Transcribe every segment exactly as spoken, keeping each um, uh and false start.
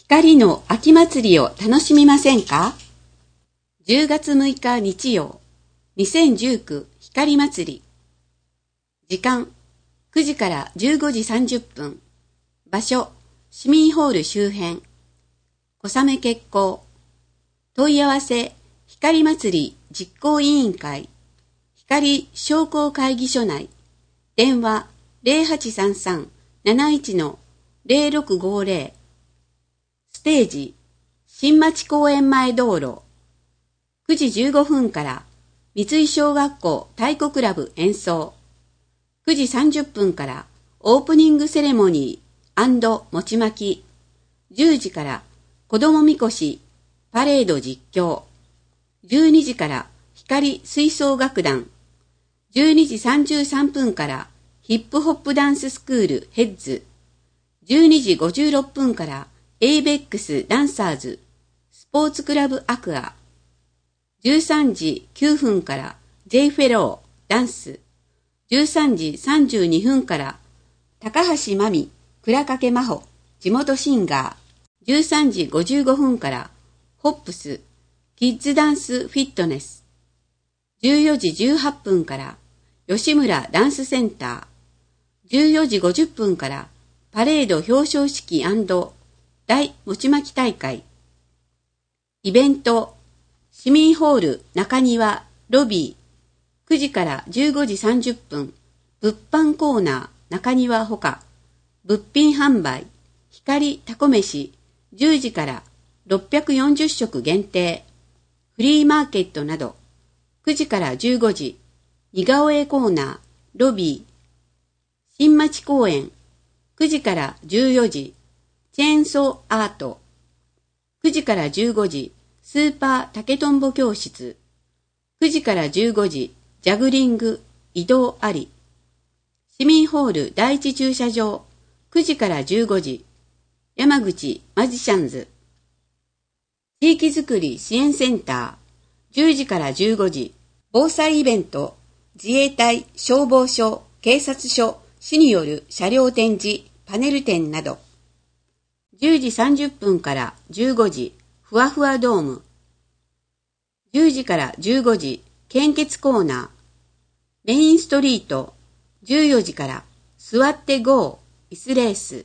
光の秋祭りを楽しみませんか？ じゅうがつむいか日曜、にせんじゅうきゅう光祭り。時間、くじからじゅうごじさんじゅっぷん。場所、市民ホール周辺。小雨決行。問い合わせ、光祭り実行委員会。光商工会議所内。電話 ゼロはちさんさん なないち ゼロろくごゼロ。ステージ、新町公園前道路。くじじゅうごふんから三井小学校太鼓クラブ演奏。くじさんじゅっぷんからオープニングセレモニー&餅巻き。じゅうじから子どもみこしパレード実況。じゅうにじから光吹奏楽団。じゅうにじさんじゅうさんぷんからヒップホップダンススクールヘッズ。じゅうにじごじゅうろっぷんからエイベックスダンサーズスポーツクラブアクア。じゅうさんじきゅうふんから J フェローダンス。じゅうさんじさんじゅうにふんから高橋真美倉掛真帆地元シンガー。じゅうさんじごじゅうごふんからホップスキッズダンスフィットネス。じゅうよじじゅうはっぷんから吉村ダンスセンター。じゅうよじごじゅっぷんからパレード表彰式&大餅巻き大会。イベント、市民ホール中庭ロビー。くじからじゅうごじさんじゅっぷん、物販コーナー中庭ほか。物品販売、光たこ飯、じゅうじからろっぴゃくよんじゅっしょく限定。フリーマーケットなど。くじからじゅうごじ、似顔絵コーナー、ロビー。新町公園、くじからじゅうよじ、チェーンソーアート。くじからじゅうごじ、スーパー竹とんぼ教室。くじからじゅうごじ、ジャグリング、移動あり。市民ホール第一駐車場、くじからじゅうごじ、山口マジシャンズ。地域づくり支援センター、じゅうじからじゅうごじ、防災イベント、自衛隊、消防署、警察署、市による車両展示、パネル展など。じゅうじさんじゅっぷんからじゅうごじ、ふわふわドーム。じゅうじからじゅうごじ、献血コーナー。メインストリート、じゅうよじから座ってゴー、イスレース。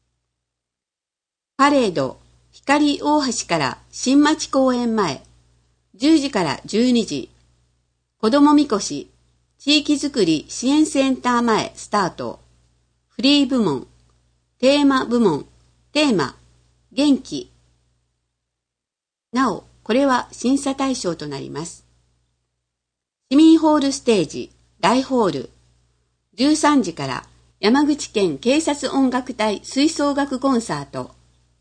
パレード、光大橋から新町公園前。じゅうじからじゅうにじ。子どもみこし、地域づくり支援センター前スタート。フリー部門、テーマ部門、テーマ、元気。なお、これは審査対象となります。市民ホールステージ、大ホール。じゅうさんじから山口県警察音楽隊吹奏楽コンサート。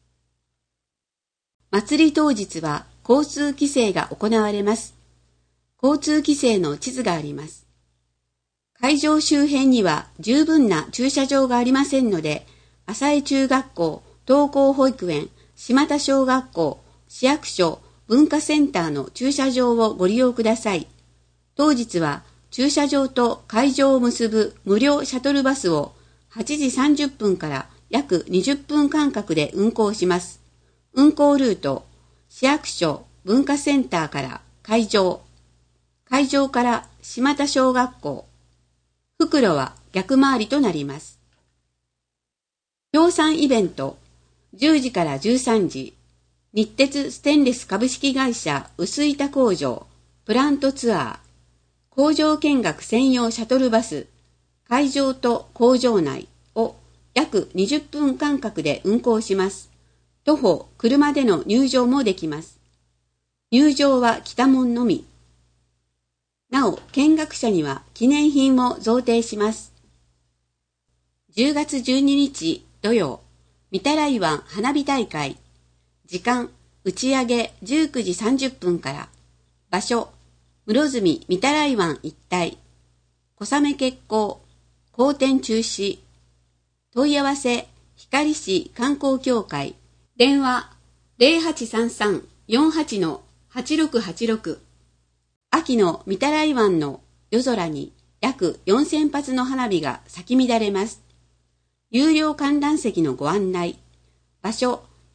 祭り当日は交通規制が行われます。交通規制の地図があります。会場周辺には十分な駐車場がありませんので、浅江中学校、東光保育園、島田小学校、市役所、文化センターの駐車場をご利用ください。当日は駐車場と会場を結ぶ無料シャトルバスをはちじさんじゅっぷんから約にじゅっぷん間隔で運行します。運行ルート、市役所、文化センターから会場、会場から島田小学校、袋は逆回りとなります。協賛イベント、じゅうじからじゅうさんじ、日鉄ステンレス株式会社薄板工場、プラントツアー、工場見学専用シャトルバス、会場と工場内を約にじゅっぷん間隔で運行します。徒歩、車での入場もできます。入場は北門のみ。なお、見学者には記念品を贈呈します。じゅうがつじゅうににち土曜、御手洗湾花火大会。時間、打ち上げじゅうくじさんじゅっぷんから。場所、室積御手洗湾一帯。小雨決行、好天中止。問い合わせ、光市観光協会。電話、ゼロはちさんさん よんはち はちろくはちろく。秋の御手洗湾の夜空に約よんせんぱつの花火が咲き乱れます。有料観覧席のご案内。場所、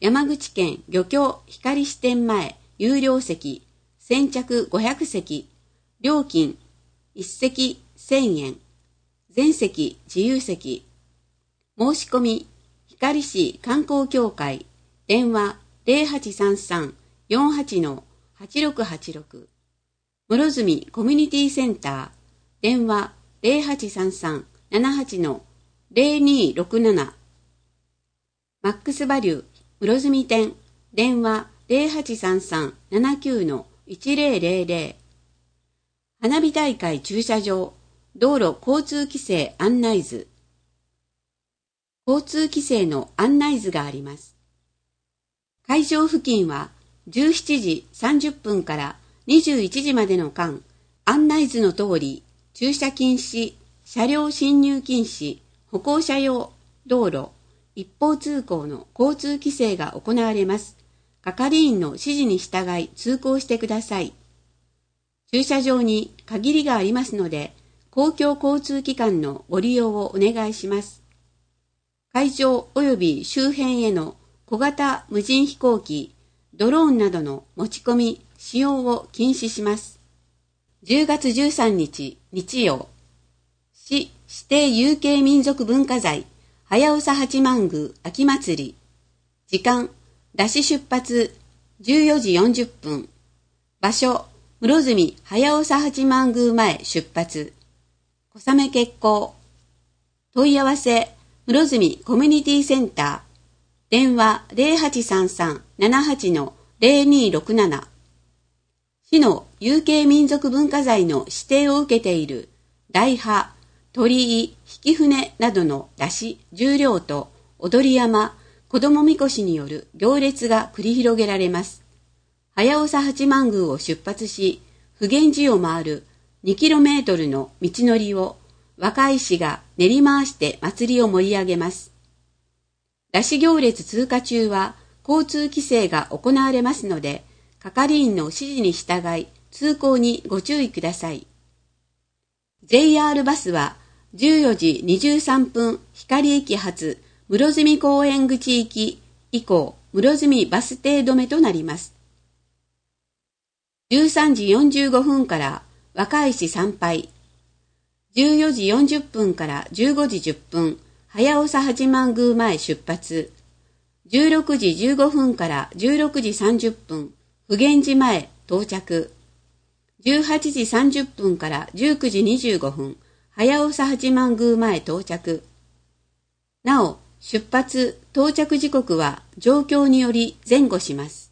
山口県漁協光支店前有料席先着ごひゃくせき、料金いっせきせんえん、全席自由席。申し込み光市観光協会電話 ゼロはちさんさん よんはち はちろくはちろく、室住コミュニティセンター電話 ゼロはちさんさん ななはち ゼロにろくなな、マックスバリュー室住店電話 ゼロはちさんさん ななきゅう いちゼロゼロゼロ、花火大会駐車場道路交通規制案内図。交通規制の案内図があります。会場付近はじゅうしちじさんじゅっぷんからにじゅういちじまでの間、案内図の通り、駐車禁止、車両進入禁止、歩行者用道路、一方通行の交通規制が行われます。係員の指示に従い通行してください。駐車場に限りがありますので、公共交通機関のご利用をお願いします。会場及び周辺への小型無人飛行機、ドローンなどの持ち込み、使用を禁止します。じゅうがつじゅうさんにち日曜、市指定有形民族文化財、早長八幡宮秋祭り。時間、出し出発じゅうよじよんじゅっぷん。場所、室住早長八幡宮前出発。小雨決行。問い合わせ、室住コミュニティセンター。電話 ゼロはちさんさん ななはち ゼロにろくなな。市の有形民族文化財の指定を受けている大波、鳥居、引船などの山車、重量と踊り山、子供みこしによる行列が繰り広げられます。早長八幡宮を出発し、普賢寺を回るにキロメートルの道のりを若い師が練り回して祭りを盛り上げます。山車行列通過中は交通規制が行われますので、係員の指示に従い通行にご注意ください。ジェイアール バスはじゅうよじにじゅうさんぷん光駅発室住公園口行き以降室住バス停止めとなります。じゅうさんじよんじゅうごふんから若い師参拝。じゅうよじよんじゅっぷんからじゅうごじじゅっぷん早長八幡宮前出発。じゅうろくじじゅうごふんからじゅうろくじさんじゅっぷん普賢寺前到着。じゅうはちじさんじゅっぷんからじゅうくじにじゅうごふん早長八幡宮前到着。なお、出発・到着時刻は状況により前後します。